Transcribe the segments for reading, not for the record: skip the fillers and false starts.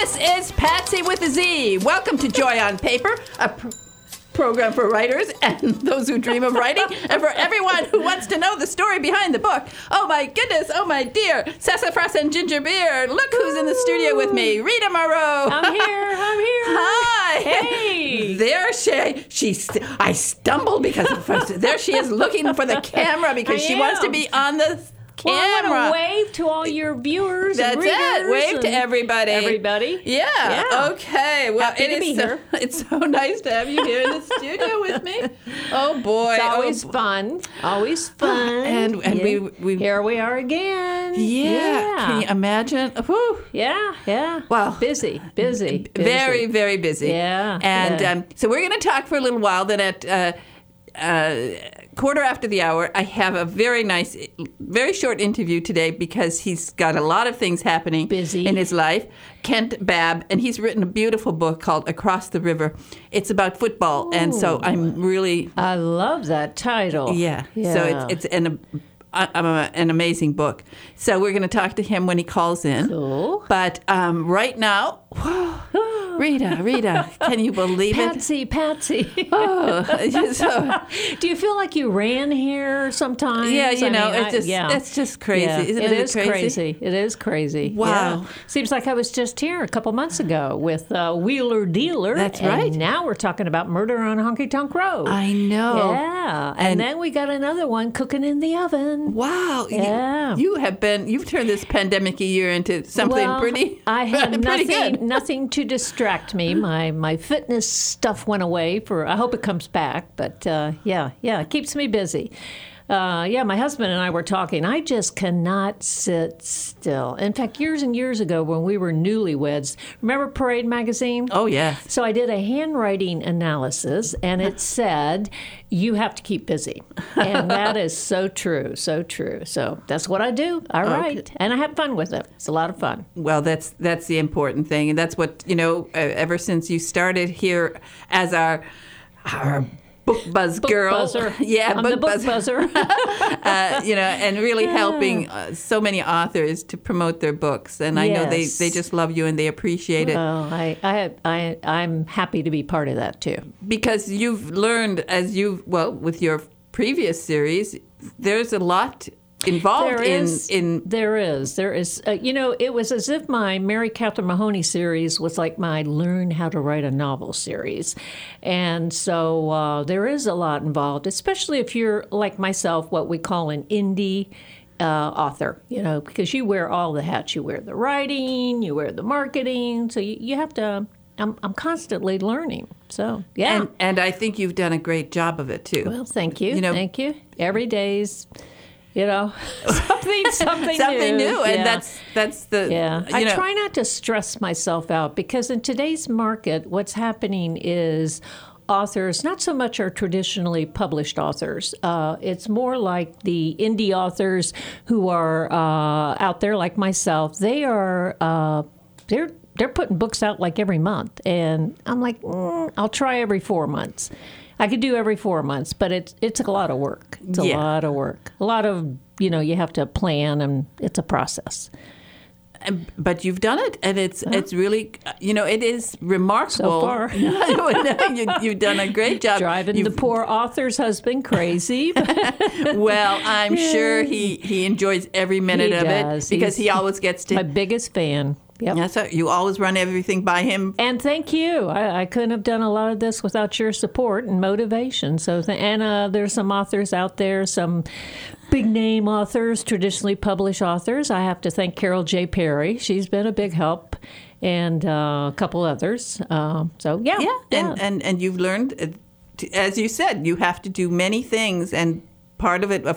This is Patsy with a Z. Welcome to Joy on Paper, a program for writers and those who dream of writing, and for everyone who wants to know the story behind the book. Oh my goodness, oh my dear, sassafras and ginger beer. Look who's in the studio with me, Rita Moreau. I'm here. Hi. Hey. There I stumbled because there she is looking for the camera because she wants to be on the camera. Well, I want to wave to all your viewers. That's and readers it. Wave to everybody. Everybody. Yeah. Okay. Well, Happy to be here. It's so nice to have you here in the studio with me. Oh boy. It's always fun. Always fun. And we here we are again. Yeah. Can you imagine? Whew. Yeah. Well, busy. Very, very busy. Yeah. And so we're going to talk for a little while. Then at quarter after the hour, I have a very nice, very short interview today because he's got a lot of things happening in his life. Kent Babb, and he's written a beautiful book called Across the River. It's about football, and so I love that title. Yeah. So it's an amazing book. So we're going to talk to him when he calls in. Cool. But right now, Rita, can you believe it? Patsy. Oh, do you feel like you ran here sometimes? Yeah, it's just crazy. Yeah, Isn't it crazy? It is crazy. Wow. Yeah. Seems like I was just here a couple months ago with Wheeler Dealer. That's right. And now we're talking about Murder on Honky Tonk Road. I know. Yeah. And then we got another one cooking in the oven. Wow. Yeah. You've turned this pandemic year into something pretty I had good. nothing to distract me. My fitness stuff went away I hope it comes back, but it keeps me busy. My husband and I were talking. I just cannot sit still. In fact, years and years ago when we were newlyweds, remember Parade magazine? Oh, yeah. So I did a handwriting analysis, and it said, you have to keep busy. And that is so true, so true. So that's what I do. I write, and I have fun with it. It's a lot of fun. Well, that's the important thing, and that's what, ever since you started here as our book buzz girl. Buzzer. Yeah, I'm the book buzzer. And really helping so many authors to promote their books. And I know they just love you and they appreciate it. Well, I'm happy to be part of that too. Because you've learned with your previous series, there's a lot involved There is. It was as if my Mary Catherine Mahoney series was like my Learn How to Write a Novel series. And so there is a lot involved, especially if you're like myself, what we call an indie author, because you wear all the hats. You wear the writing, you wear the marketing, so you have to... I'm constantly learning. So, yeah. And I think you've done a great job of it, too. Well, thank you. Thank you. Every day's... something new. And that's the... Yeah. I try not to stress myself out because in today's market, what's happening is authors, not so much our traditionally published authors. It's more like the indie authors who are out there like myself. They are... They're putting books out like every month. And I'm like, I'll try every 4 months. I could do every 4 months, but it's a lot of work. It's a lot of work. A lot of, you have to plan, and it's a process. But you've done it, and it's really, it is remarkable. So far. You've done a great job. Driving the poor author's husband crazy. Well, I'm sure he enjoys every minute of it because he always gets to... My biggest fan. Yep. Yeah, so you always run everything by him. And thank you. I couldn't have done a lot of this without your support and motivation. So, there's some authors out there, some big-name authors, traditionally published authors. I have to thank Carol J. Perry. She's been a big help, and a couple others. And you've learned, as you said, you have to do many things, and part of it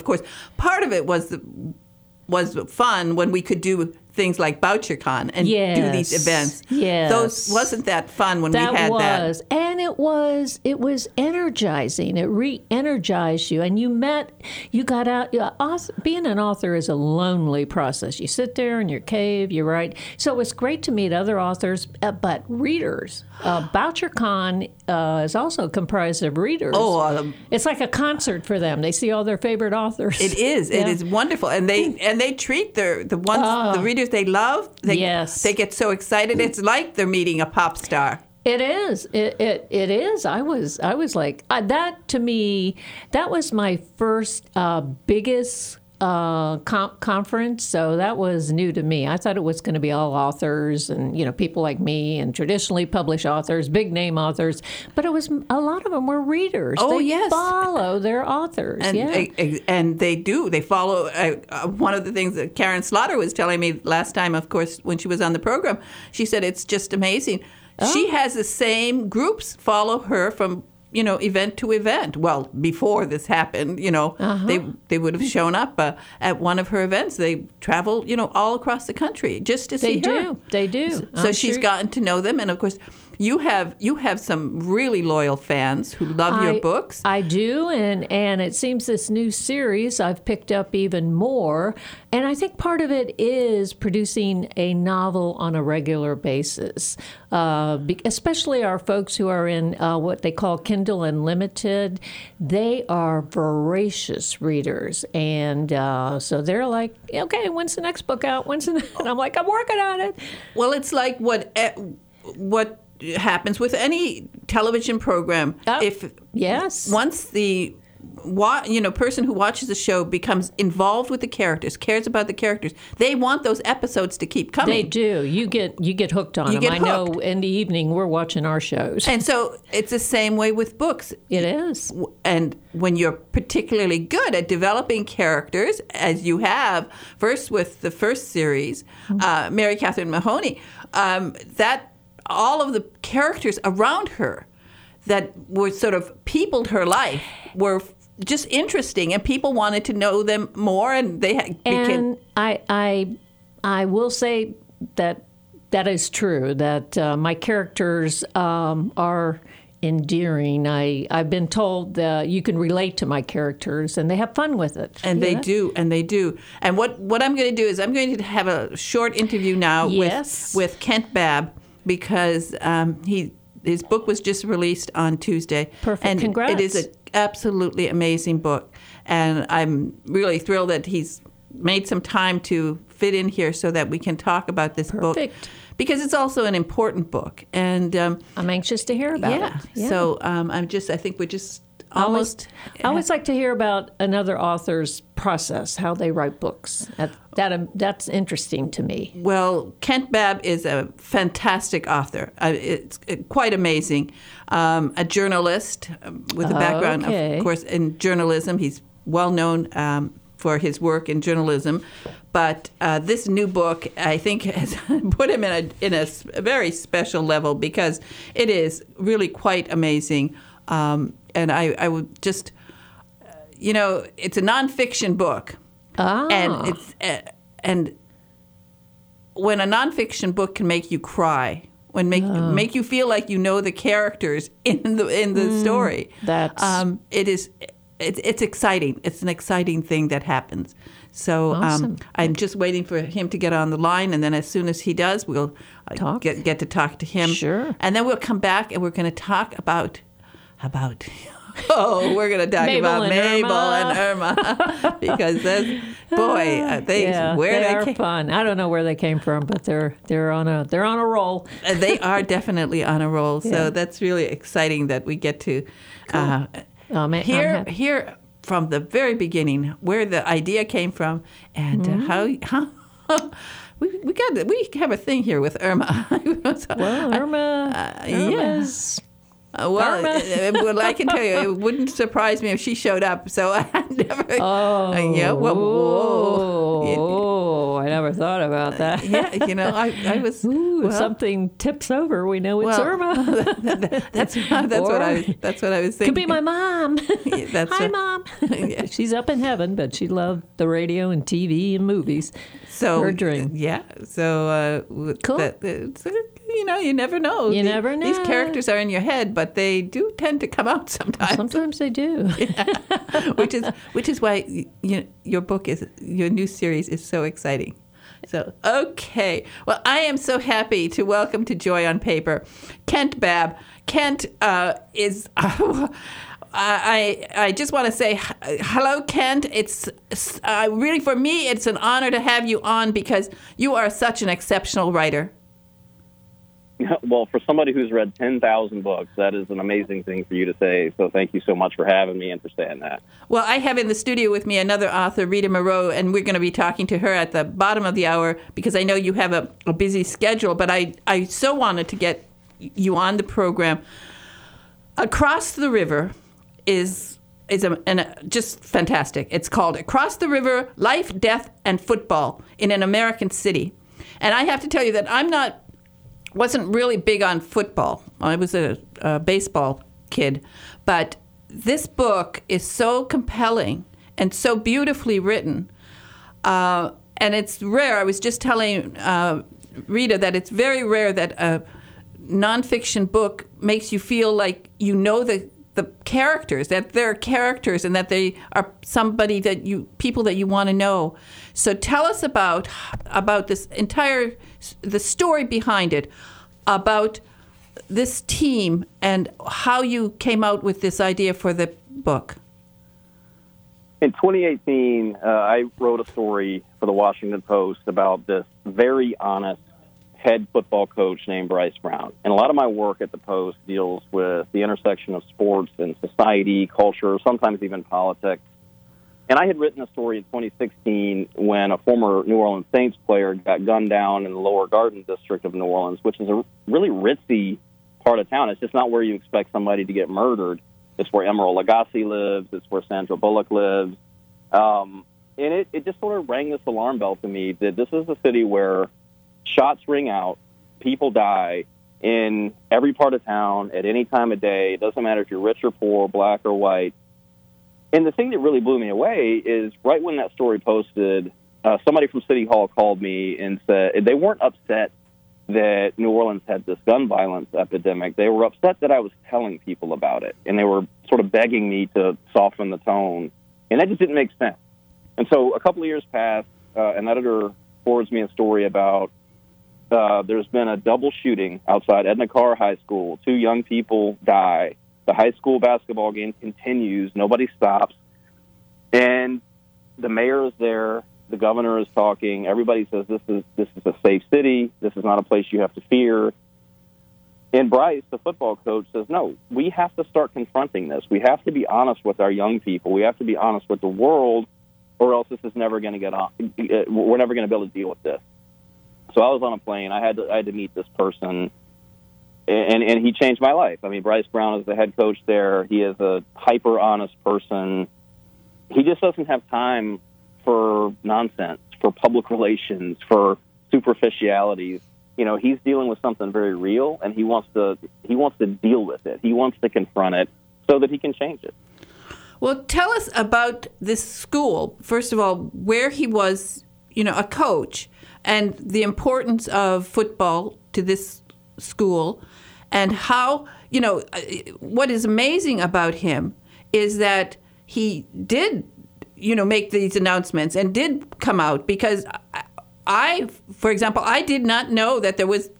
was fun when we could do things like BoucherCon and do these events. Yes. Wasn't that fun when we had that? And it was energizing. It re-energized you. And you got out. Being an author is a lonely process. You sit there in your cave, you write. So it's great to meet other authors, but readers. BoucherCon is also comprised of readers. It's like a concert for them. They see all their favorite authors. It is. It is wonderful. And they treat the readers characters they love. They get so excited. It's like they're meeting a pop star. It is. It is. I was like that. To me, that was my first biggest conference. So that was new to me. I thought it was going to be all authors and people like me and traditionally published authors, big name authors. But it was a lot of them were readers. Oh, they follow their authors. And they do. They follow. One of the things that Karen Slaughter was telling me last time, of course, when she was on the program, she said it's just amazing. She has the same groups follow her from, event to event. Well, before this happened, they would have shown up at one of her events. They travel, all across the country just to see her. They do. So she's gotten to know them. And, of course, you have some really loyal fans who love your books. I do, and it seems this new series I've picked up even more. And I think part of it is producing a novel on a regular basis, especially our folks who are in what they call Kindle Unlimited. They are voracious readers, and so they're like, okay, when's the next book out? And I'm like, I'm working on it. Well, it's like what happens with any television program. Once the person who watches the show becomes involved with the characters, cares about the characters, they want those episodes to keep coming. They do. You get hooked on them. I know in the evening we're watching our shows. And so it's the same way with books. It is. And when you're particularly good at developing characters, as you have, first with the first series, Mary Catherine Mahoney, that all of the characters around her that were sort of peopled her life were just interesting, and people wanted to know them more, and they became. And I will say that is true. That my characters are endearing. I've been told that you can relate to my characters, and they have fun with it. And they do. And what I'm going to do is I'm going to have a short interview now with Kent Babb, because his book was just released on Tuesday. Perfect. And congrats. It is an absolutely amazing book. And I'm really thrilled that he's made some time to fit in here so that we can talk about this book. Because it's also an important book. And I'm anxious to hear about it. Yeah. So I think we're just almost. I always like to hear about another author's process, how they write books. That's interesting to me. Well, Kent Babb is a fantastic author. It's quite amazing. A journalist with a background, of course, in journalism. He's well known for his work in journalism. But this new book, I think, has put him in a very special level, because it is really quite amazing. And I would just, it's a nonfiction book. And and when a nonfiction book can make you cry, make you feel like you know the characters in the story, it's exciting. It's an exciting thing that happens. So awesome. I'm just waiting for him to get on the line, and then as soon as he does, we'll get to talk to him. Sure. And then we'll come back and we're going to talk about. We're going to talk about Mabel and Irma, because they are fun. I don't know where they came from, but they're on a roll. They are definitely on a roll. So that's really exciting that we get to hear from the very beginning where the idea came from, and how. We have a thing here with Irma. Irma's. Well, I can tell you, it wouldn't surprise me if she showed up. So I never. I never thought about that. I was. If something tips over, we know it's Irma. That's what I was thinking. Could be my mom. Hi, Mom. She's up in heaven, but she loved the radio and TV and movies. So her dream. Yeah. So cool. You never know. You never know. These characters are in your head, but they do tend to come out sometimes. Sometimes they do. Which is why your new series is so exciting. So, okay. Well, I am so happy to welcome to Joy on Paper Kent Babb. Kent is I just want to say hello, Kent. It's really, for me, it's an honor to have you on because you are such an exceptional writer. Well, for somebody who's read 10,000 books, that is an amazing thing for you to say. So thank you so much for having me and for saying that. Well, I have in the studio with me another author, Rita Moreau, and we're going to be talking to her at the bottom of the hour because I know you have a busy schedule, but I so wanted to get you on the program. Across the River is just fantastic. It's called Across the River, Life, Death, and Football in an American City. And I have to tell you that wasn't really big on football. I was a baseball kid. But this book is so compelling and so beautifully written. And it's rare. I was just telling Rita that it's very rare that a nonfiction book makes you feel like you know the characters, that they're characters and that they are somebody people that you want to know. So tell us about this the story behind it, about this team and how you came out with this idea for the book. In 2018, I wrote a story for the Washington Post about this very honest head football coach named Bryce Brown. And a lot of my work at the Post deals with the intersection of sports and society, culture, sometimes even politics. And I had written a story in 2016 when a former New Orleans Saints player got gunned down in the Lower Garden district of New Orleans, which is a really ritzy part of town. It's just not where you expect somebody to get murdered. It's where Emeril Lagasse lives. It's where Sandra Bullock lives. And it just sort of rang this alarm bell to me that this is a city where shots ring out, people die in every part of town at any time of day. It doesn't matter if you're rich or poor, black or white. And the thing that really blew me away is right when that story posted, somebody from City Hall called me and said they weren't upset that New Orleans had this gun violence epidemic. They were upset that I was telling people about it, and they were sort of begging me to soften the tone. And that just didn't make sense. And so a couple of years passed, an editor forwards me a story about there's been a double shooting outside Edna Carr High School. 2 young people die. The high school basketball game continues. Nobody stops. And the mayor is there. The governor is talking. Everybody says this is a safe city. This is not a place you have to fear. And Bryce, the football coach, says, no, we have to start confronting this. We have to be honest with our young people. We have to be honest with the world, or else this is never going to get on. We're never going to be able to deal with this. So I was on a plane. I had to meet this person, and he changed my life. I mean, Bryce Brown is the head coach there. He is a hyper-honest person. He just doesn't have time for nonsense, for public relations, for superficialities. You know, he's dealing with something very real, and he wants to deal with it. He wants to confront it so that he can change it. Well, tell us about this school. First of all, where he was, a coach, and the importance of football to this school, and how, what is amazing about him is that he did, make these announcements and did come out, because for example, I did not know that there was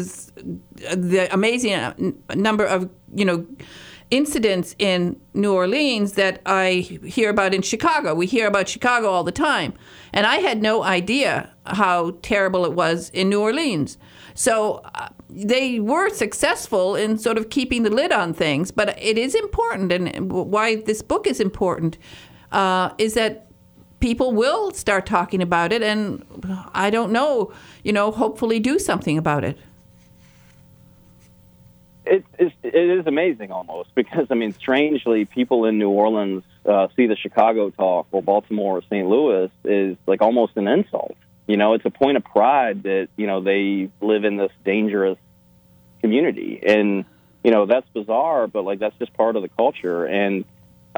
the amazing number of, incidents in New Orleans that I hear about in Chicago. We hear about Chicago all the time. And I had no idea how terrible it was in New Orleans. So they were successful in sort of keeping the lid on things. But it is important, and why this book is important, is that people will start talking about it, and I don't know, hopefully do something about it. It is amazing almost, because, strangely, people in New Orleans see the Chicago talk or Baltimore or St. Louis is like almost an insult. It's a point of pride that, they live in this dangerous community. And, that's bizarre, but, that's just part of the culture. And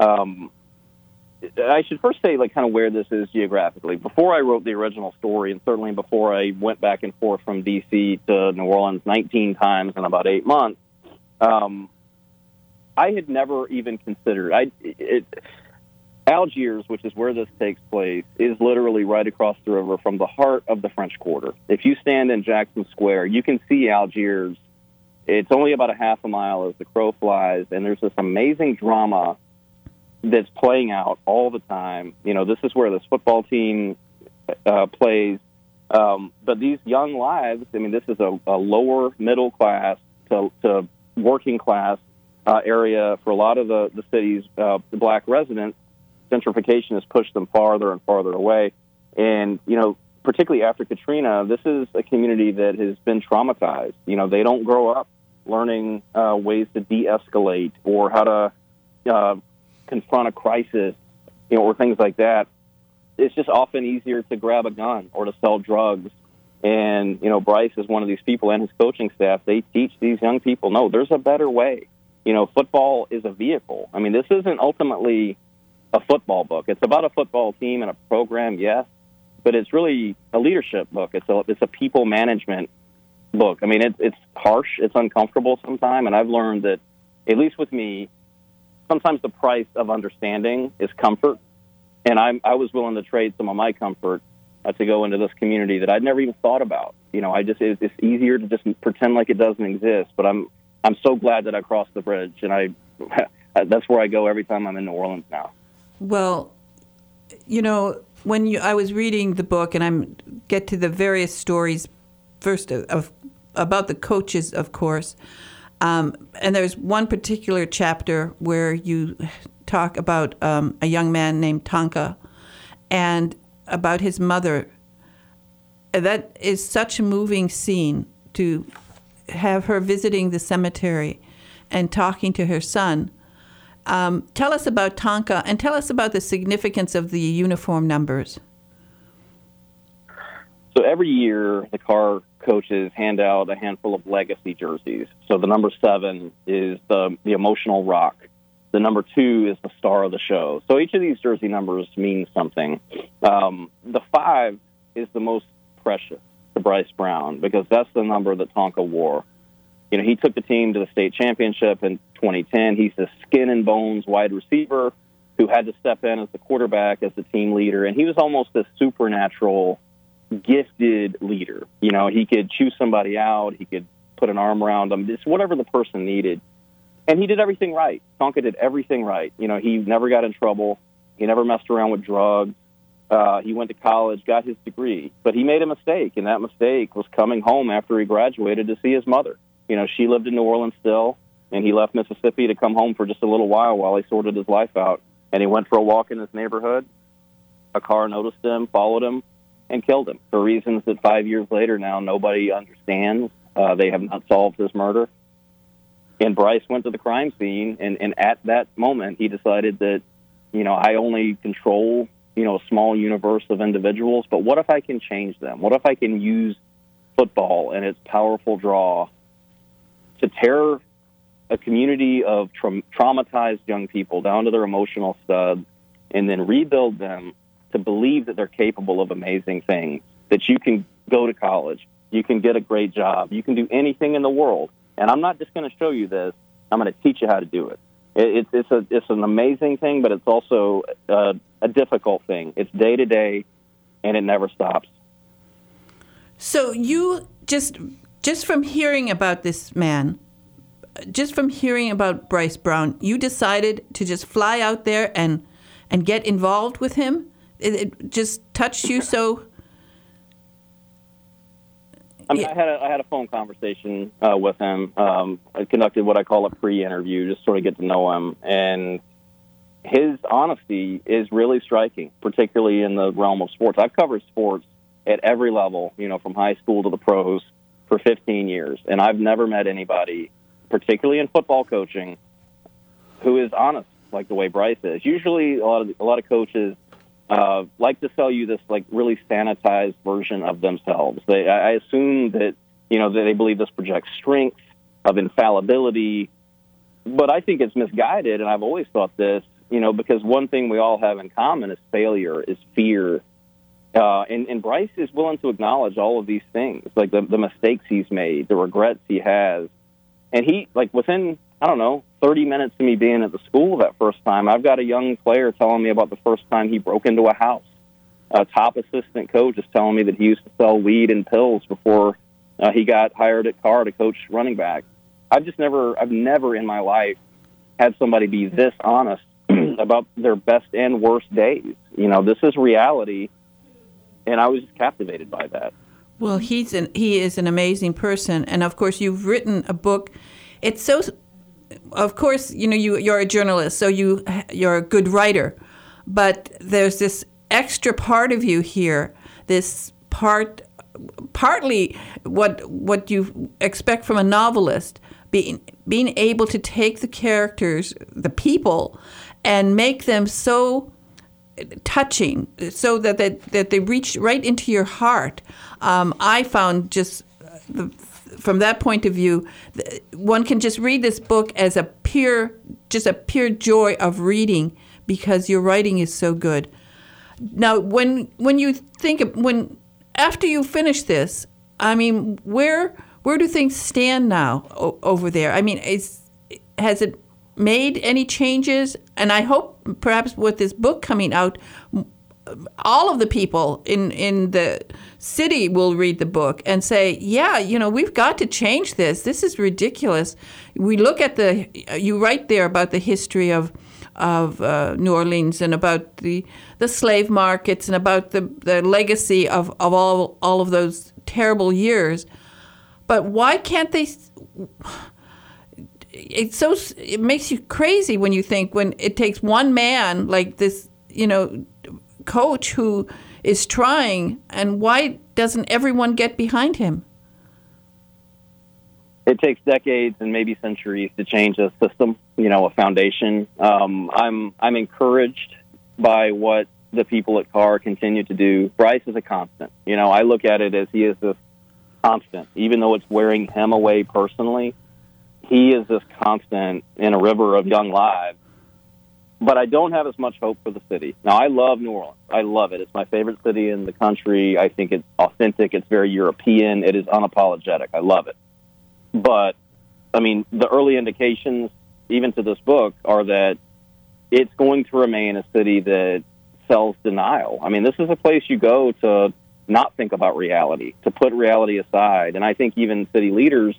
I should first say, kind of where this is geographically. Before I wrote the original story, and certainly before I went back and forth from D.C. to New Orleans 19 times in about 8 months, I had never even considered Algiers, which is where this takes place, is literally right across the river from the heart of the French Quarter. If you stand in Jackson Square, you can see Algiers. It's only about a half a mile as the crow flies, and there's this amazing drama that's playing out all the time. This is where this football team plays. But these young lives, this is a lower middle class to working class area for a lot of the city's black residents. Gentrification has pushed them farther and farther away. And, particularly after Katrina, this is a community that has been traumatized. They don't grow up learning ways to de-escalate or how to confront a crisis, or things like that. It's just often easier to grab a gun or to sell drugs. And, Bryce is one of these people, and his coaching staff, they teach these young people, no, there's a better way. Football is a vehicle. This isn't ultimately a football book. It's about a football team and a program, yes, but it's really a leadership book. It's a people management book. It's harsh. It's uncomfortable sometimes, and I've learned that, at least with me, sometimes the price of understanding is comfort. And I was willing to trade some of my comfort to go into this community that I'd never even thought about. It's easier to just pretend like it doesn't exist. But I'm so glad that I crossed the bridge, and that's where I go every time I'm in New Orleans now. Well, when I was reading the book, and I get to the various stories first about the coaches, of course, and there's one particular chapter where you talk about a young man named Tonka and about his mother. That is such a moving scene, to have her visiting the cemetery and talking to her son. Tell us about Tonka, and tell us about the significance of the uniform numbers. So every year, the Carr coaches hand out a handful of legacy jerseys. So the number 7 is the emotional rock. The number 2 is the star of the show. So each of these jersey numbers means something. The 5 is the most precious to Bryce Brown, because that's the number that Tonka wore. He took the team to the state championship in 2010. He's the skin and bones wide receiver who had to step in as the quarterback, as the team leader. And he was almost a supernatural, gifted leader. He could chew somebody out. He could put an arm around them, just whatever the person needed. And he did everything right. Tonka did everything right. He never got in trouble. He never messed around with drugs. He went to college, got his degree. But he made a mistake, and that mistake was coming home after he graduated to see his mother. She lived in New Orleans still, and he left Mississippi to come home for just a little while he sorted his life out. And he went for a walk in his neighborhood. A car noticed him, followed him, and killed him for reasons that 5 years later now nobody understands. They have not solved his murder. And Bryce went to the crime scene, and at that moment he decided that, I only control, a small universe of individuals, but what if I can change them? What if I can use football and its powerful draw to tear a community of traumatized young people down to their emotional studs, and then rebuild them to believe that they're capable of amazing things, that you can go to college, you can get a great job, you can do anything in the world. And I'm not just going to show you this, I'm going to teach you how to do it. It's an amazing thing, but it's also a difficult thing. It's day to day, and it never stops. So you just from hearing about this man, just from hearing about Bryce Brown, you decided to just fly out there and get involved with him? It just touched you so? I had a phone conversation with him. I conducted what I call a pre-interview, just sort of get to know him. And his honesty is really striking, particularly in the realm of sports. I've covered sports at every level, from high school to the pros, for 15 years. And I've never met anybody, particularly in football coaching, who is honest like the way Bryce is. Usually a lot of coaches like to sell you this really sanitized version of themselves. I assume that that they believe this projects strength, of infallibility, but I think it's misguided. And I've always thought this, because one thing we all have in common is failure, is fear. And Bryce is willing to acknowledge all of these things, like the mistakes he's made, the regrets he has. And he, within, 30 minutes of me being at the school that first time, I've got a young player telling me about the first time he broke into a house. A top assistant coach is telling me that he used to sell weed and pills before he got hired at Carr to coach running back. I've never in my life had somebody be this honest about their best and worst days. This is reality, and I was just captivated by that. Well, he is an amazing person, and of course, you've written a book. It's so, of course, you're a journalist, so you're a good writer, but there's this extra part of you here. This partly what you expect from a novelist, being able to take the characters, the people, and make them so touching, so that they reach right into your heart. I found from that point of view, one can just read this book as a pure joy of reading, because your writing is so good. Now, when you think after you finish this, I mean, where do things stand now over there? I mean, has it made any changes? And I hope perhaps with this book coming out, all of the people in the city will read the book and say, yeah, we've got to change this. This is ridiculous. We look at you write there about the history of New Orleans, and about the slave markets, and about the legacy of all of those terrible years. But why can't they? It makes you crazy when you think, when it takes one man like this, coach who is trying, and why doesn't everyone get behind him? It takes decades and maybe centuries to change a system, a foundation. I'm encouraged by what the people at Carr continue to do. Bryce is a constant. I look at it as he is this constant, even though it's wearing him away personally. He is this constant in a river of young lives. But I don't have as much hope for the city. Now, I love New Orleans. I love it. It's my favorite city in the country. I think it's authentic. It's very European. It is unapologetic. I love it. But, I mean, the early indications, even to this book, are that it's going to remain a city that sells denial. I mean, this is a place you go to not think about reality, to put reality aside. And I think even city leaders,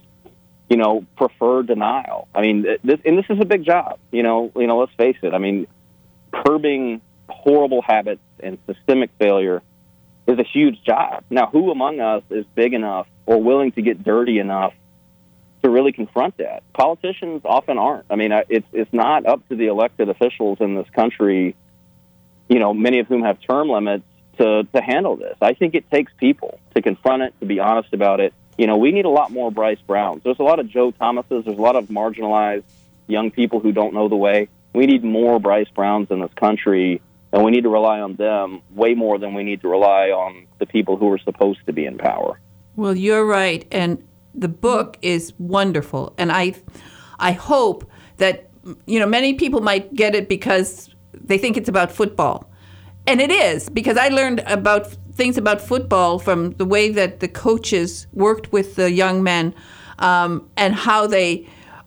prefer denial. I mean, this is a big job. Let's face it. I mean, curbing horrible habits and systemic failure is a huge job. Now, who among us is big enough or willing to get dirty enough to really confront that? Politicians often aren't. I mean, it's not up to the elected officials in this country, many of whom have term limits, to handle this. I think it takes people to confront it, to be honest about it. We need a lot more Bryce Browns. There's a lot of Joe Thomases. There's a lot of marginalized young people who don't know the way. We need more Bryce Browns in this country, and we need to rely on them way more than we need to rely on the people who are supposed to be in power. Well, you're right, and the book is wonderful, and I hope that many people might get it because they think it's about football, and it is, because I learned about things about football from the way that the coaches worked with the young men, and how they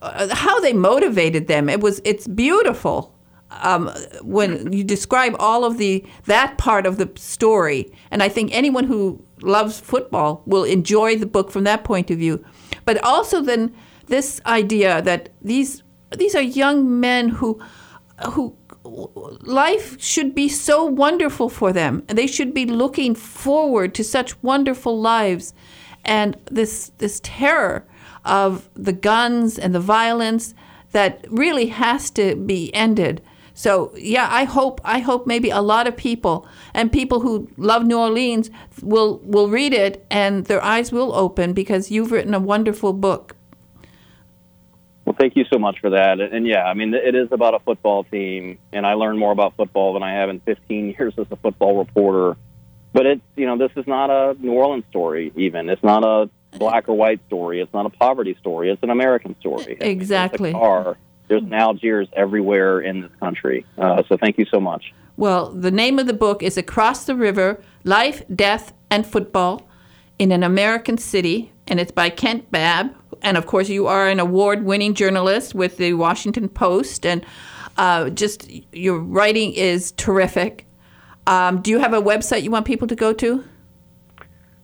motivated them. It's beautiful when you describe all of that part of the story. And I think anyone who loves football will enjoy the book from that point of view. But also then this idea that these are young men who life should be so wonderful for them, and they should be looking forward to such wonderful lives, and this terror of the guns and the violence that really has to be ended. So yeah, I hope maybe a lot of people, and people who love New Orleans, will read it and their eyes will open, because you've written a wonderful book. Well, thank you so much for that. And yeah, I mean, it is about a football team, and I learned more about football than I have in 15 years as a football reporter. But it's, this is not a New Orleans story even. It's not a black or white story. It's not a poverty story. It's an American story. Exactly. There's an Algiers everywhere in this country. So thank you so much. Well, the name of the book is Across the River, Life, Death, and Football in an American City, and it's by Kent Babb. And, of course, you are an award-winning journalist with the Washington Post, and just your writing is terrific. Do you have a website you want people to go to?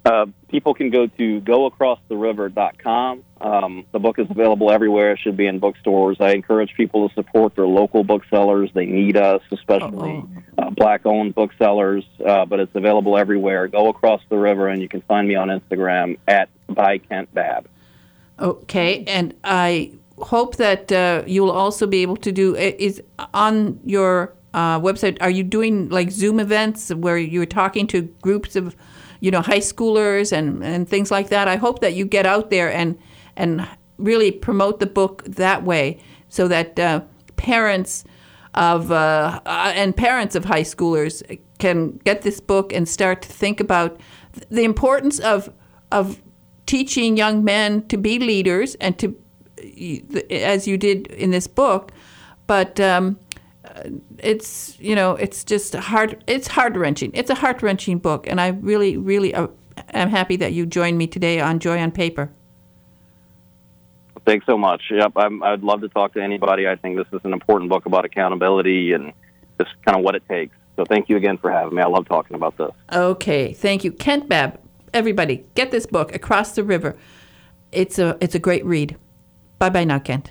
People can go to goacrosstheriver.com. The book is available everywhere. It should be in bookstores. I encourage people to support their local booksellers. They need us, especially Black-owned booksellers, but it's available everywhere. Go Across the River, and you can find me on Instagram at @ByKentBabb. Okay, and I hope that you will also be able to do, is on your website, are you doing like Zoom events where you're talking to groups of high schoolers and things like that? I hope that you get out there and really promote the book that way, so that parents of high schoolers can get this book and start to think about the importance of teaching young men to be leaders, and to, as you did in this book, but it's just heart-wrenching. It's a heart-wrenching book, and I really, really am happy that you joined me today on Joy on Paper. Thanks so much. Yep, I'd love to talk to anybody. I think this is an important book about accountability and just kind of what it takes. So thank you again for having me. I love talking about this. Okay, thank you. Kent Babb, everybody, get this book, Across the River. It's a great read. Bye-bye now, Kent.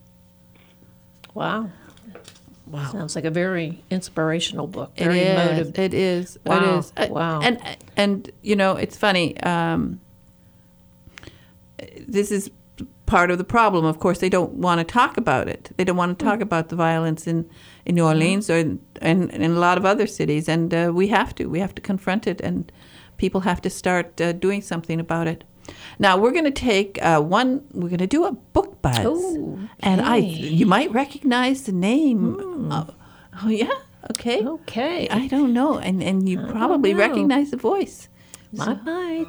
Wow. Sounds like a very inspirational book. Very emotive. It is. Wow. It is. Wow. And it's funny. This is part of the problem. Of course, they don't want to talk about it. They don't want to talk about the violence in New Orleans or in a lot of other cities. And we have to. We have to confront it, and people have to start doing something about it. Now we're going to take we're going to do a book buzz. Oh, and you might recognize the name. Oh yeah, okay. Okay. I don't know, and you probably recognize the voice. I might.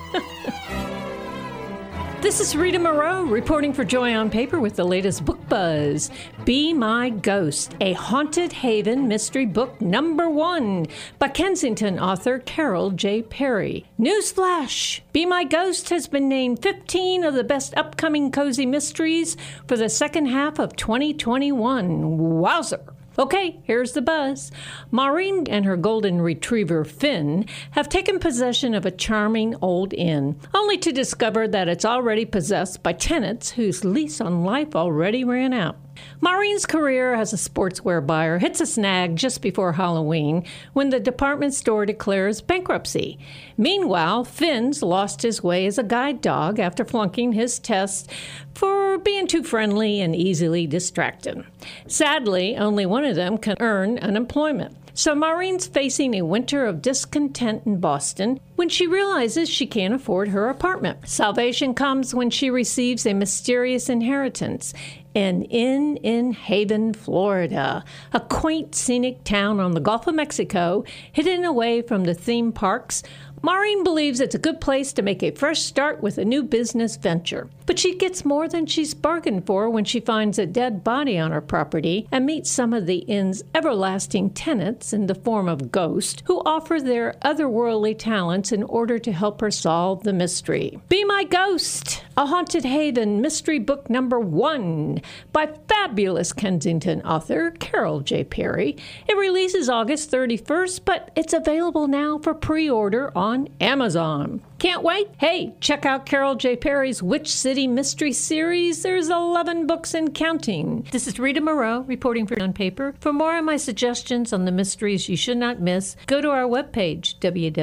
This is Rita Moreau reporting for Joy on Paper with the latest book buzz. Be My Ghost, a Haunted Haven Mystery Book #1 by Kensington author Carol J. Perry. Newsflash! Be My Ghost has been named 15 of the best upcoming cozy mysteries for the second half of 2021. Wowzer! Okay, here's the buzz. Maureen and her golden retriever, Finn, have taken possession of a charming old inn, only to discover that it's already possessed by tenants whose lease on life already ran out. Maureen's career as a sportswear buyer hits a snag just before Halloween when the department store declares bankruptcy. Meanwhile, Finn's lost his way as a guide dog after flunking his test for being too friendly and easily distracted. Sadly, only one of them can earn unemployment. So Maureen's facing a winter of discontent in Boston when she realizes she can't afford her apartment. Salvation comes when she receives a mysterious inheritance, an inn in Haven, Florida, a quaint scenic town on the Gulf of Mexico, hidden away from the theme parks. Maureen believes it's a good place to make a fresh start with a new business venture. But she gets more than she's bargained for when she finds a dead body on her property and meets some of the inn's everlasting tenants in the form of ghosts who offer their otherworldly talents in order to help her solve the mystery. Be My Ghost, a Haunted Haven Mystery Book #1 by fabulous Kensington author Carol J. Perry. It releases August 31st, but it's available now for pre-order on Amazon. Can't wait? Hey, check out Carol J. Perry's Witch City Mystery Series. There's 11 books and counting. This is Rita Moreau reporting for On Paper. For more of my suggestions on the mysteries you should not miss, go to our webpage,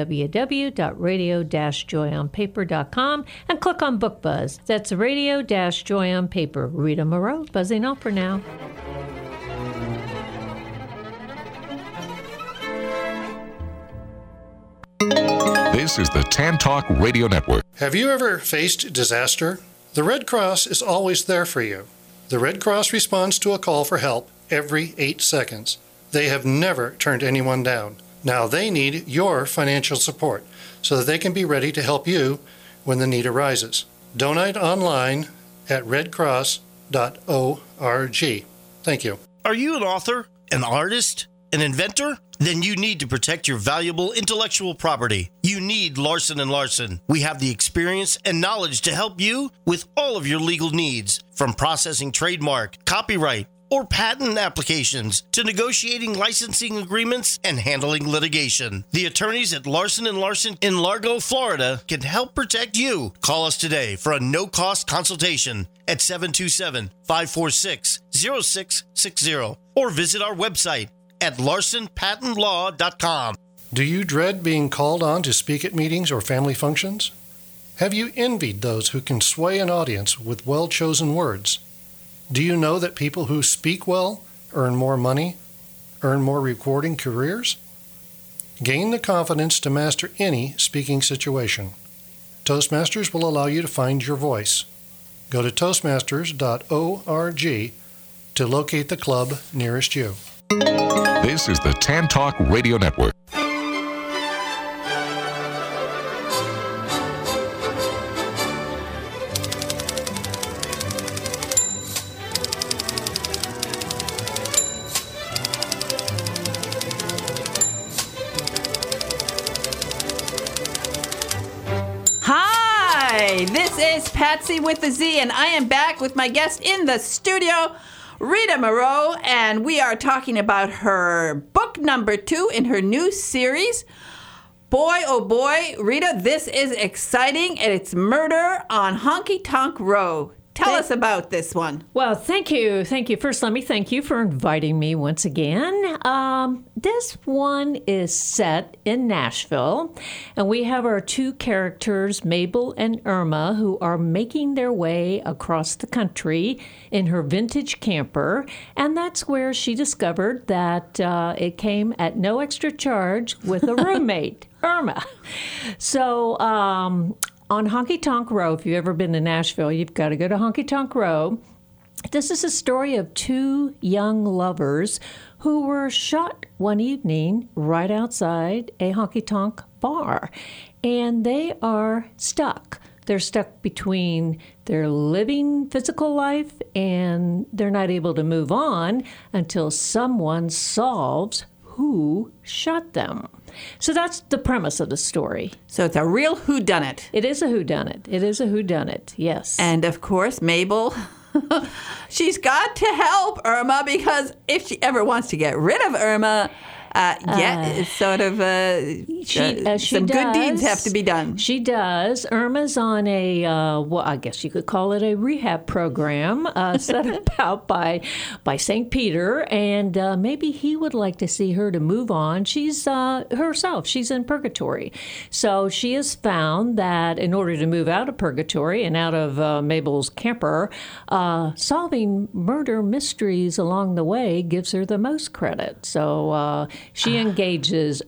www.radio-joyonpaper.com, and click on Book Buzz. That's Radio-Joy on Paper. Rita Moreau, buzzing off for now. This is the Tan Talk Radio Network. Have you ever faced disaster? The Red Cross is always there for you. The Red Cross responds to a call for help every 8 seconds. They have never turned anyone down. Now they need your financial support so that they can be ready to help you when the need arises. Donate online at redcross.org. Thank you. Are you an author, an artist, an inventor? Then you need to protect your valuable intellectual property. You need Larson & Larson. We have the experience and knowledge to help you with all of your legal needs, from processing trademark, copyright, or patent applications to negotiating licensing agreements and handling litigation. The attorneys at Larson & Larson in Largo, Florida can help protect you. Call us today for a no-cost consultation at 727-546-0660 or visit our website at larsonpatentlaw.com. Do you dread being called on to speak at meetings or family functions? Have you envied those who can sway an audience with well-chosen words? Do you know that people who speak well earn more money, earn more recording careers? Gain the confidence to master any speaking situation. Toastmasters will allow you to find your voice. Go to toastmasters.org to locate the club nearest you. This is the Tan Talk Radio Network. This is Patsy with the Z, and I am back with my guest in the studio, Rita Moreau, and we are talking about her book number 2 in her new series. Boy, oh boy, Rita, this is exciting, and it's Murder on Honky Tonk Row. Tell us about this one. Well, thank you. Thank you. First, let me thank you for inviting me once again. This one is set in Nashville, and we have our 2 characters, Mabel and Irma, who are making their way across the country in her vintage camper, and that's where she discovered that it came at no extra charge with a roommate, Irma. So, on Honky Tonk Row, if you've ever been to Nashville, you've got to go to Honky Tonk Row. This is a story of 2 young lovers who were shot one evening right outside a honky tonk bar. And they are stuck. They're stuck between their living physical life and they're not able to move on until someone solves who shot them. So that's the premise of the story. So it's a real whodunit. It is a whodunit. It is a whodunit, yes. And of course, Mabel, she's got to help Irma, because if she ever wants to get rid of Irma, it's sort of some good deeds have to be done. She does. Irma's on a, I guess you could call it a rehab program set about by St. Peter, and maybe he would like to see her to move on. She's herself. She's in purgatory. So she has found that in order to move out of purgatory and out of Mabel's camper, solving murder mysteries along the way gives her the most credit. So she engages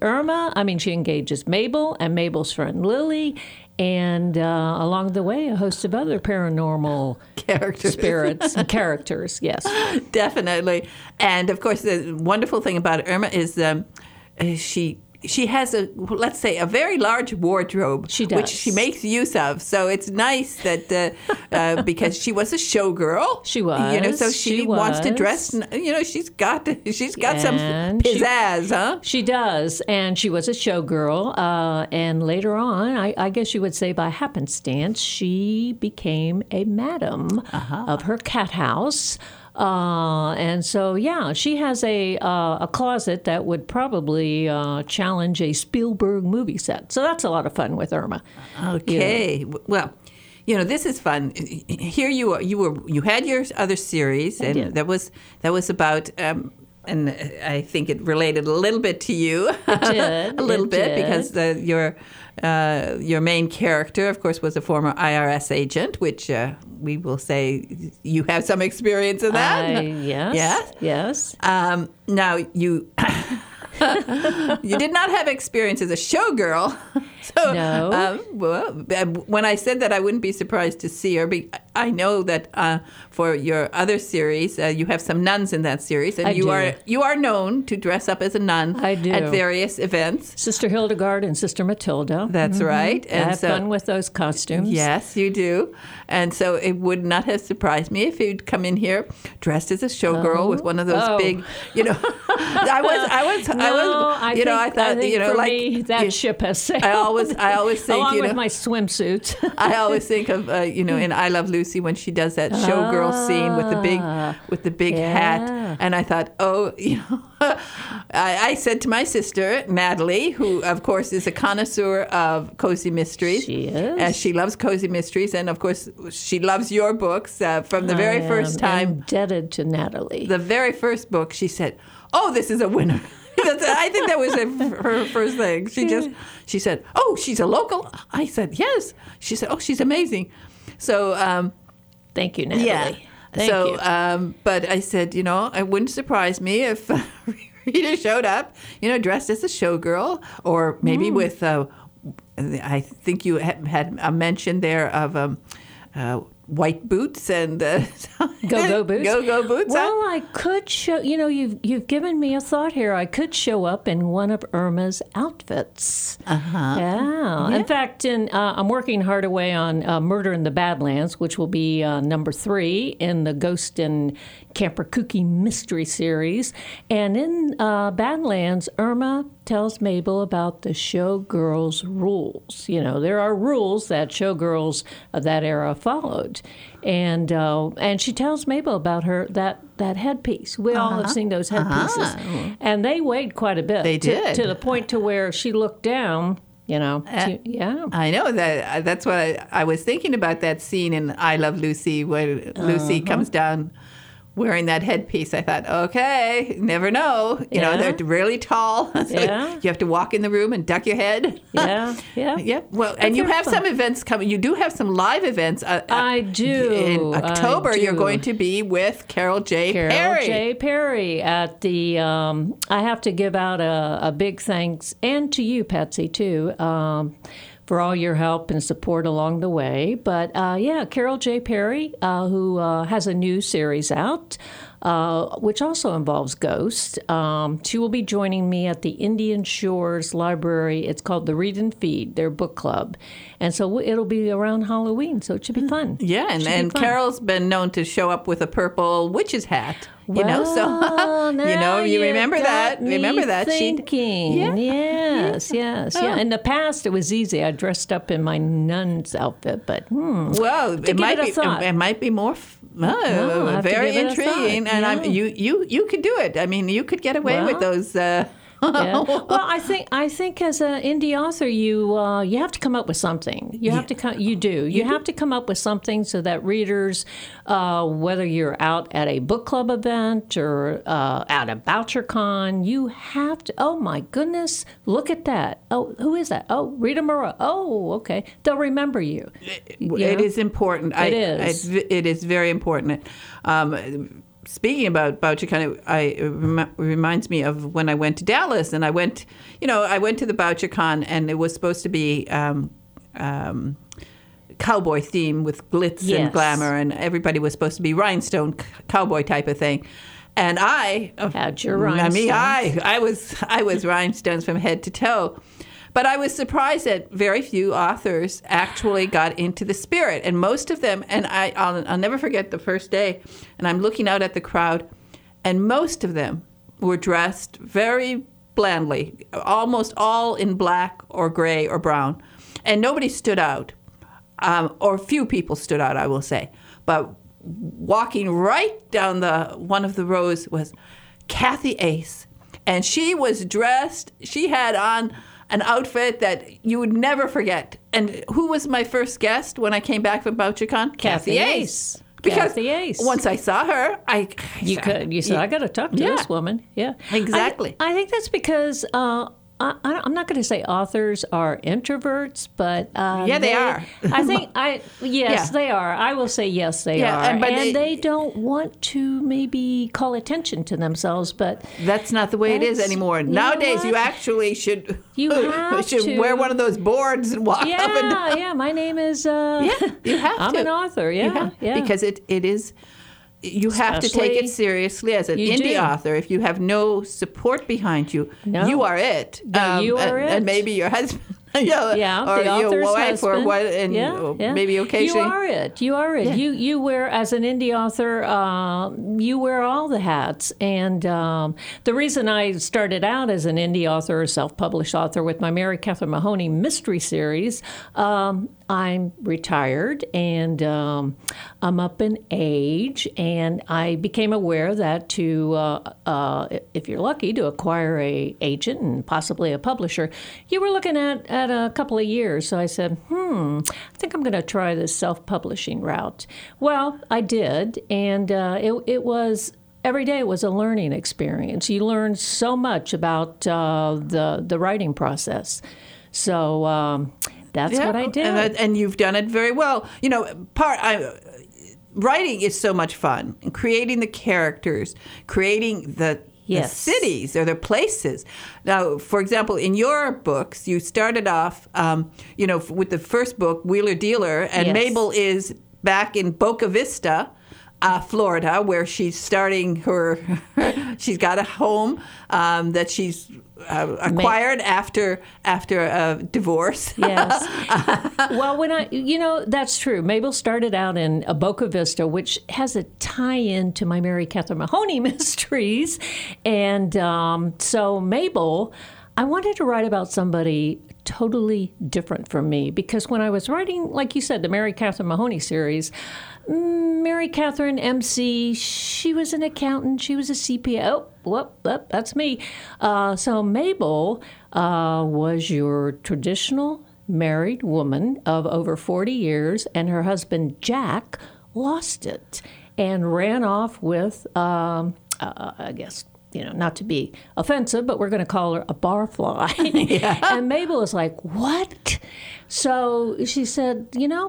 Mabel and Mabel's friend Lily, and along the way, a host of other paranormal spirits and characters, yes. Definitely. And, of course, the wonderful thing about Irma is she has let's say, a very large wardrobe, which she makes use of. So it's nice that because she was a showgirl, she was, so she wants to dress. She's got some pizzazz, huh? She does, and she was a showgirl. And later on, I guess you would say by happenstance, she became a madam of her cat house. And so, she has a closet that would probably challenge a Spielberg movie set. So that's a lot of fun with Irma. Okay. Well, this is fun. Here you had your other series, and that was about. And I think it related a little bit to you, a little bit, because your main character, of course, was a former IRS agent, which we will say you have some experience in that. Yes. Now you you did not have experience as a showgirl. So, no. When I said that, I wouldn't be surprised to see her. I know that for your other series, you have some nuns in that series, and you are known to dress up as a nun. I do. At various events. Sister Hildegard and Sister Matilda. That's right. And I have fun with those costumes. Yes, you do. And so it would not have surprised me if you'd come in here dressed as a showgirl with one of those big, I thought, for me, that ship has sailed. I always think, along with my swimsuits. I always think of, in I Love Lucy when she does that showgirl scene with the big hat, and I thought, I said to my sister Natalie, who of course is a connoisseur of cozy mysteries. She is. She loves cozy mysteries, and of course she loves your books from the very first time. Indebted to Natalie. The very first book, she said, "Oh, this is a winner." I think that was her first thing. She said, "Oh, she's a local." I said, "Yes." She said, "Oh, she's amazing." So, thank you, Natalie. Yeah. Thank you. But I said, it wouldn't surprise me if Rita showed up, dressed as a showgirl, or maybe with. I think you had a mention there of white boots and go-go boots. Go-go boots. Well, I could show. You've given me a thought here. I could show up in one of Irma's outfits. Yeah. In fact, I'm working hard away on Murder in the Badlands, which will be number 3 in the Ghost and Camper Kooky mystery series. And in Badlands, Irma tells Mabel about the showgirls' rules. There are rules that showgirls of that era followed, and she tells Mabel about that headpiece. We all have seen those headpieces, and they weighed quite a bit. They did, to the point to where she looked down. I know that. That's what I was thinking about that scene in I Love Lucy, where Lucy comes down wearing that headpiece. I thought, okay, never know. They're really tall. So you have to walk in the room and duck your head. Yeah. Well, and you have some events coming. You do have some live events. I do. In October, you're going to be with Carol J. Perry at the. I have to give out a big thanks, and to you, Patsy, too. For all your help and support along the way. But Carol J. Perry, who has a new series out, which also involves ghosts. She will be joining me at the Indian Shores Library. It's called the Read and Feed, their book club. And so it'll be around Halloween, so it should be fun. Yeah, and Carol's been known to show up with a purple witch's hat. You remember that. Remember that. Thinking. Yes. In the past, it was easy. I dressed up in my nun's outfit, but well, it might be more very intriguing. And you could do it. I mean, you could get away with those. Well, I think as an indie author, you have to come up with something. You have to come up with something so that readers, whether you're out at a book club event or at a BoucherCon, you have to. Oh my goodness, look at that! Oh, who is that? Oh, Rita Murrah. Oh, okay. They'll remember you. It is important. It is very important. Speaking about BoucherCon, it reminds me of when I went to Dallas, and I went to the BoucherCon, and it was supposed to be cowboy theme with glitz and glamour, and everybody was supposed to be rhinestone cowboy type of thing. And I had your rhinestones. I was rhinestones from head to toe. But I was surprised that very few authors actually got into the spirit. And most of them, and I'll never forget the first day, and I'm looking out at the crowd, and most of them were dressed very blandly, almost all in black or gray or brown. And nobody stood out, or few people stood out, I will say. But walking right down one of the rows was Kathy Ace. And she was dressed, she had on an outfit that you would never forget. And who was my first guest when I came back from BoucherCon? Kathy Ace. Because Kathy Ace. Once I saw her, you said, I got to talk to this woman. Yeah, exactly. I think that's because I'm not going to say authors are introverts, but they are. I think they are. I will say yes, they are, and they don't want to maybe call attention to themselves. But that's not the way it is anymore. Nowadays, you actually should. You should wear one of those boards and walk up and down. Yeah, my name is. You have I'm an author. Yeah, because it is. You have to take it seriously as an indie author. If you have no support behind you, you are it. You are it. And maybe your husband Yeah, or the author's your wife husband. or what, and maybe occasionally. You are it. Yeah. You wear, as an indie author, you wear all the hats. And the reason I started out as an indie author, a self-published author with my Mary Catherine Mahoney mystery series, I'm retired and I'm up in age, and I became aware that if you're lucky to acquire a agent and possibly a publisher, you were looking at a couple of years. So I said, I think I'm going to try this self-publishing route. Well, I did, and it was. Every day was a learning experience. You learn so much about the writing process. So that's what I did. And you've done it very well. You know, writing is so much fun. And creating the characters, creating the cities or the places. Now, for example, in your books, you started off, with the first book, Wheeler Dealer, and Mabel is back in Boca Vista, Florida, where she's starting she's got a home that she's acquired after a divorce. Yes. Well, that's true. Mabel started out in Boca Vista, which has a tie-in to my Mary Catherine Mahoney mysteries. And so Mabel, I wanted to write about somebody totally different from me, because when I was writing, like you said, the Mary Catherine Mahoney series, Mary Catherine, MC, she was an accountant, she was a CPA. That's me. So Mabel was your traditional married woman of over 40 years, and her husband, Jack, lost it and ran off with, I guess, not to be offensive, but we're going to call her a barfly. And Mabel was like, what? So she said,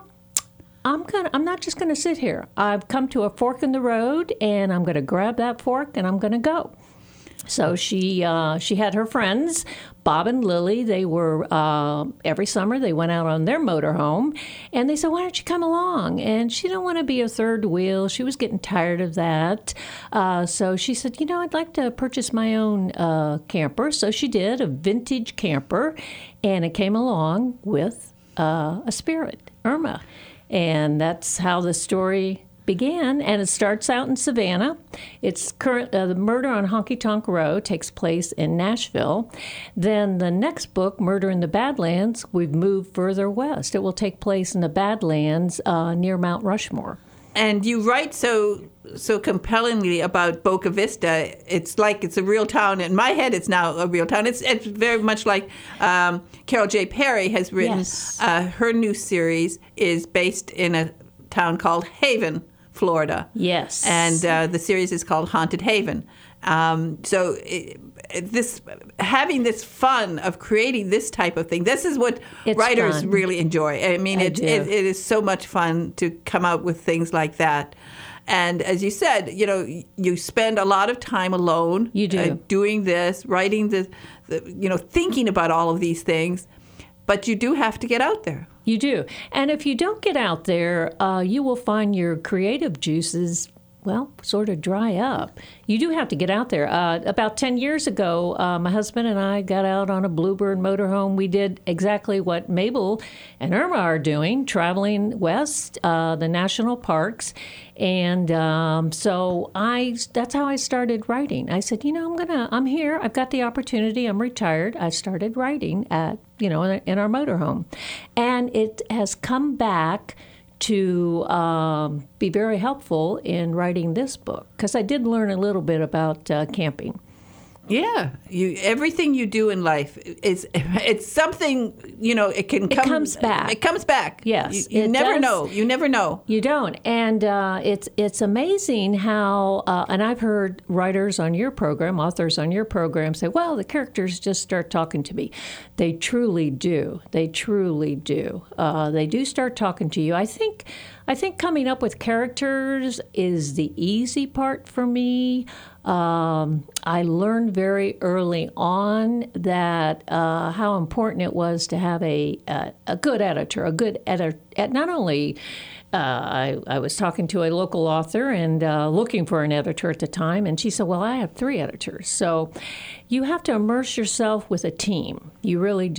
I'm not just going to sit here. I've come to a fork in the road, and I'm going to grab that fork, and I'm going to go. So she had her friends, Bob and Lily. They were, every summer, they went out on their motorhome, and they said, why don't you come along? And she didn't want to be a third wheel. She was getting tired of that. So she said, I'd like to purchase my own camper. So she did, a vintage camper, and it came along with a spirit, Irma. And that's how the story began, and it starts out in Savannah. It's the murder on Honky Tonk Row takes place in Nashville. Then the next book, Murder in the Badlands, we've moved further west. It will take place in the Badlands near Mount Rushmore. And you write so compellingly about Boca Vista. It's like it's a real town. In my head, it's now a real town. It's very much like Carol J. Perry has written. Yes. Her new series is based in a town called Haven, Florida. Yes. And the series is called Haunted Haven. Having this fun of creating this type of thing, this is what writers really enjoy. I mean, it is so much fun to come out with things like that. And as you said, you spend a lot of time alone. You do. Doing this, writing thinking about all of these things. But you do have to get out there. You do. And if you don't get out there, you will find your creative juices, sort of dry up. You do have to get out there. About 10 years ago, my husband and I got out on a Bluebird motorhome. We did exactly what Mabel and Irma are doing, traveling west, the national parks. And so that's how I started writing. I said, I'm here. I've got the opportunity. I'm retired. I started writing in our motorhome. And it has come back to be very helpful in writing this book, because I did learn a little bit about camping. Yeah, everything you do in life it's something, it comes back. It comes back. Yes, you never know. You never know. You don't, and it's amazing how. And I've heard writers on your program, authors on your program, say, "Well, the characters just start talking to me." They truly do. They truly do. They do start talking to you. I think coming up with characters is the easy part for me. I learned very early on that how important it was to have a good editor, not only. I was talking to a local author and looking for an editor at the time, and she said, well, I have 3 editors. So you have to immerse yourself with a team. You really do.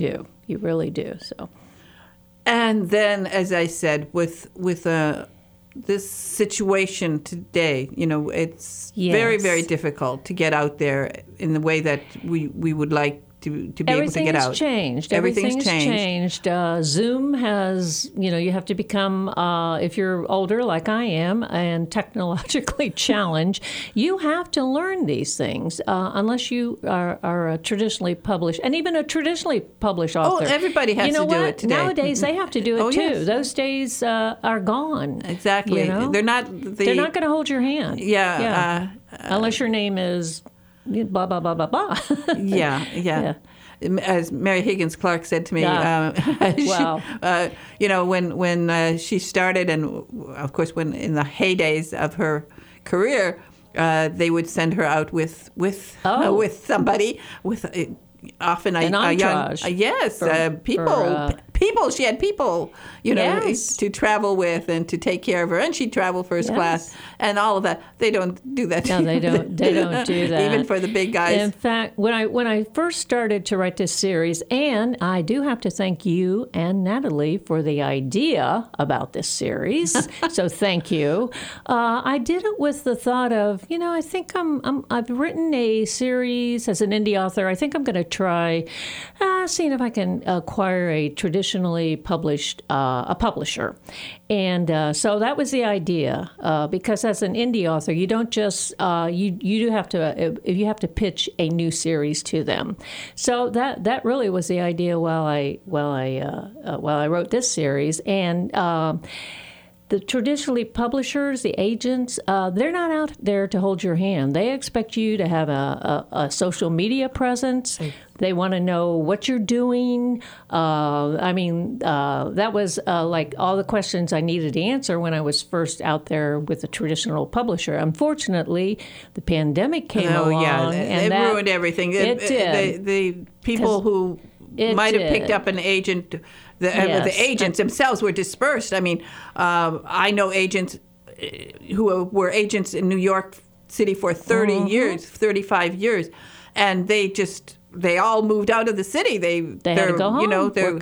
You really do. So. And then, as I said, with this situation today, it's very, very difficult to get out there in the way that we would like to be able to get out. Everything's changed. Zoom has, you have to become, if you're older like I am and technologically challenged, you have to learn these things unless you are a traditionally published, and even a traditionally published author. Oh, everybody has to do it today. Nowadays, they have to do it too. Yes. Those days are gone. Exactly. They're not going to hold your hand. Yeah. Unless your name is blah, blah, blah, blah, blah. Yeah. As Mary Higgins Clark said to me, when she started, and of course when in the heydays of her career, they would send her out with somebody, with often an entourage. People. She had people, to travel with and to take care of her, and she'd travel first class and all of that. They don't do that. No, they don't. They don't do that. Even for the big guys. In fact, when I first started to write this series, and I do have to thank you and Natalie for the idea about this series. So thank you. I did it with the thought of, I think I've written a series as an indie author. I think I'm going to try seeing if I can acquire a traditionally published a publisher, and so that was the idea. Because as an indie author, you don't just you do have to pitch a new series to them. So that really was the idea while I wrote this series. And the traditionally publishers, the agents, they're not out there to hold your hand. They expect you to have a social media presence. They want to know what you're doing. That was like all the questions I needed to answer when I was first out there with a traditional publisher. Unfortunately, the pandemic came along. And it ruined everything. It did. The people who might have picked up an agent, the agents themselves were dispersed. I know agents who were agents in New York City for 30 years, 35 years, and they all moved out of the city. They had to go home.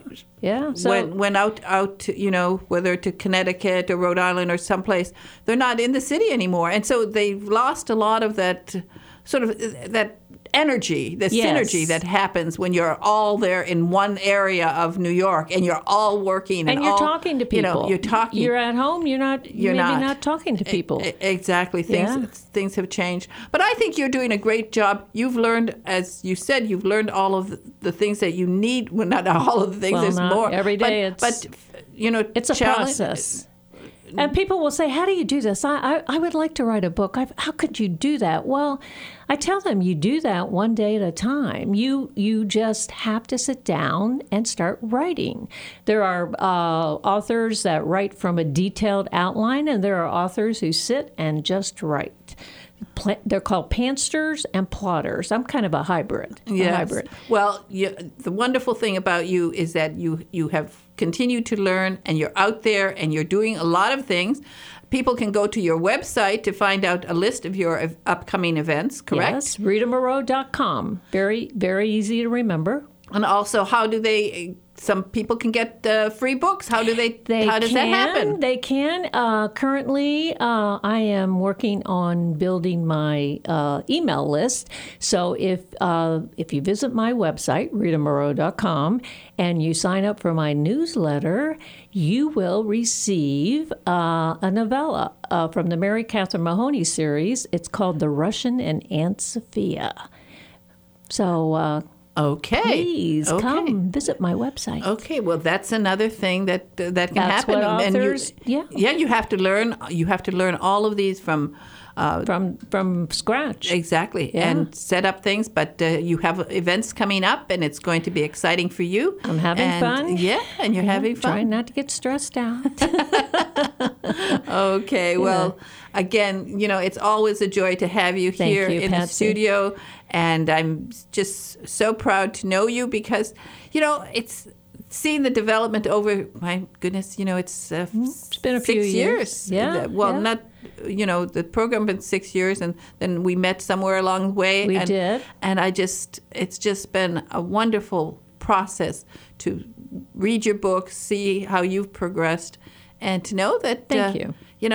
So went out to, whether to Connecticut or Rhode Island or someplace. They're not in the city anymore, and so they've lost a lot of that sort of that energy, the synergy that happens when you're all there in one area of New York and you're all working and you're talking to people. You're talking. You're at home. You're not talking to people. Exactly. Things have changed. But I think you're doing a great job. You've learned, as you said, all of the things that you need. Well, not all of the things. There's more every day. But it's a process. And people will say, how do you do this? I would like to write a book. How could you do that? Well, I tell them you do that one day at a time. You just have to sit down and start writing. There are authors that write from a detailed outline, and there are authors who sit and just write. They're called pantsters and plotters. I'm kind of a hybrid. Yes. Well, the wonderful thing about you is that you have continued to learn, and you're out there, and you're doing a lot of things. People can go to your website to find out a list of your upcoming events, correct? Yes, RitaMoreau.com. Very, very easy to remember. And also, how do they... Some people can get free books. How does that happen? They can. Currently, I am working on building my email list. So if you visit my website, RitaMoreau.com, and you sign up for my newsletter, you will receive a novella from the Mary Catherine Mahoney series. It's called The Russian and Aunt Sophia. So... Okay. Please come visit my website. Okay. Well, that's another thing that can that's happen. What authors, you have to learn. You have to learn all of these from scratch. Exactly. Yeah. And set up things. But you have events coming up, and it's going to be exciting for you. I'm having fun. Yeah, and you're having fun. Trying not to get stressed out. Okay. Well, again, it's always a joy to have you here in the studio. And I'm just so proud to know you because, it's seeing the development over, my goodness, it's been a few 6 years. Yeah. Well, not, the program been 6 years, and then we met somewhere along the way. We did. And it's just been a wonderful process to read your book, see how you've progressed, and to know that Thank you.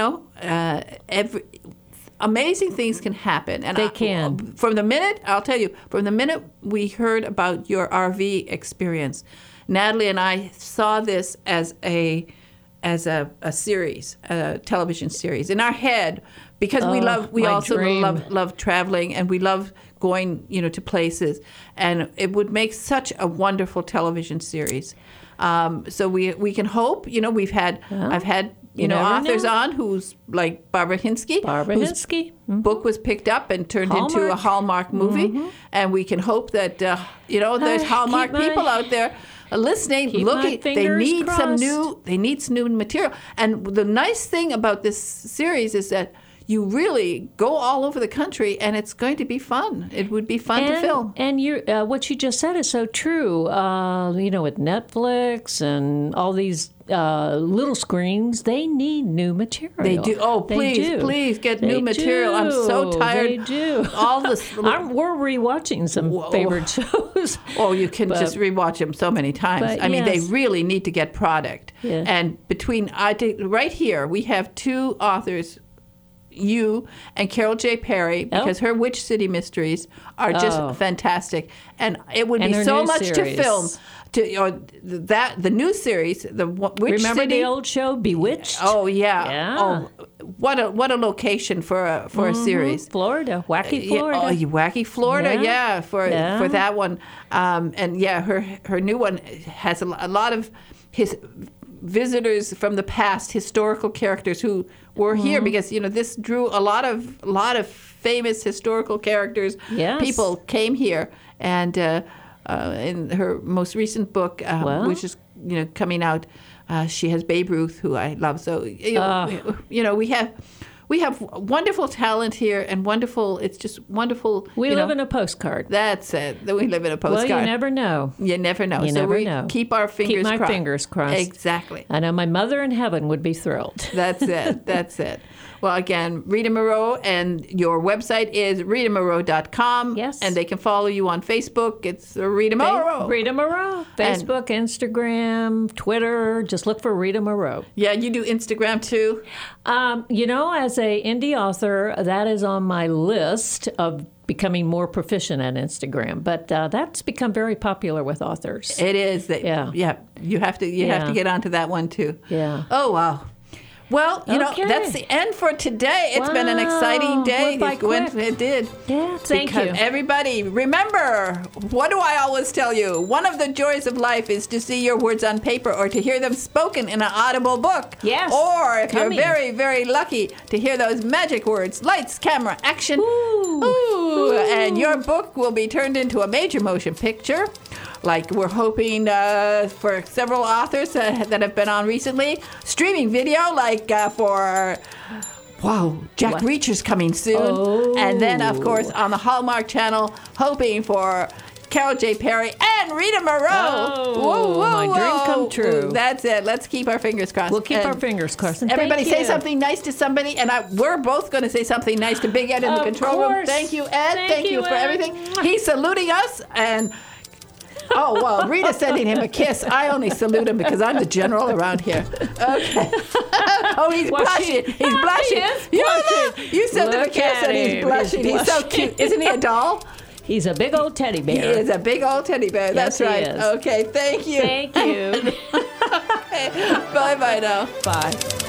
Amazing things can happen. And They can. From the minute we heard about your RV experience, Natalie and I saw this as a series, a television series in our head, because we also love traveling, and we love going, to places, and it would make such a wonderful television series. So we can hope. I've had authors on who's like Barbara Hinsky. whose book was picked up and turned into a Hallmark movie, and we can hope that there's Hallmark people out there listening, looking. They need some new material. And the nice thing about this series is that you really go all over the country, and it's going to be fun. It would be fun to film. And what you just said is so true. With Netflix and all these little screens, they need new material. They do. Oh, please get new material. I'm so tired. They do. All this. We're rewatching some favorite shows. Oh, you can just rewatch them so many times. I mean, they really need to get product. Yeah. And right here, we have two authors, you and Carol J. Perry, because her Witch City Mysteries are just fantastic, and it would be so much to film. The new series, the Witch Remember City, the old show Bewitched? Oh yeah. Yeah. Oh, what a location for a series. Florida, wacky Florida. Wacky Florida. Yeah, for that one. And her new one has a lot of his visitors from the past, historical characters who were here, because this drew a lot of famous historical characters. Yes. People came here, and in her most recent book, which is coming out, she has Babe Ruth, who I love. So we have wonderful talent here, and wonderful. It's just wonderful. We live in a postcard. That's it. We live in a postcard. Well, you never know. You never know. You so never we know. keep our fingers crossed. Keep my fingers crossed. Exactly. I know my mother in heaven would be thrilled. That's it. That's it. Well, again, Rita Moreau, and your website is ritamoreau.com. Yes. And they can follow you on Facebook. It's Rita Moreau. Rita Moreau. Facebook, Instagram, Twitter. Just look for Rita Moreau. Yeah, you do Instagram too? As a indie author, that is on my list of becoming more proficient at Instagram, but that's become very popular with authors. It is. Yeah. You have to get onto that one too. Yeah. Oh wow. Well, that's the end for today. It's been an exciting day. It did. Yeah, thank you. Everybody, remember, what do I always tell you? One of the joys of life is to see your words on paper or to hear them spoken in an audible book. Yes. Or if you're very, very lucky, to hear those magic words, lights, camera, action. Ooh. And your book will be turned into a major motion picture. Like we're hoping for several authors that have been on recently. Streaming video, like for Jack Reacher's coming soon. Oh. And then, of course, on the Hallmark Channel, hoping for Carol J. Perry and Rita Moreau. Oh, my dream come true. That's it. Let's keep our fingers crossed. We'll keep our fingers crossed. And everybody say something nice to somebody, and we're both going to say something nice to Big Ed in the control room. Thank you, Ed. Thank you for everything. He's saluting us, and... Oh, well, Rita's sending him a kiss. I only salute him because I'm the general around here. Okay. Oh, he's blushing. He's blushing. You sent him a kiss and he's blushing. He's so cute. Isn't he a doll? He's a big old teddy bear. He is a big old teddy bear. Yes, that's right. He is. Okay, thank you. Thank you. Okay. Bye-bye now. Bye.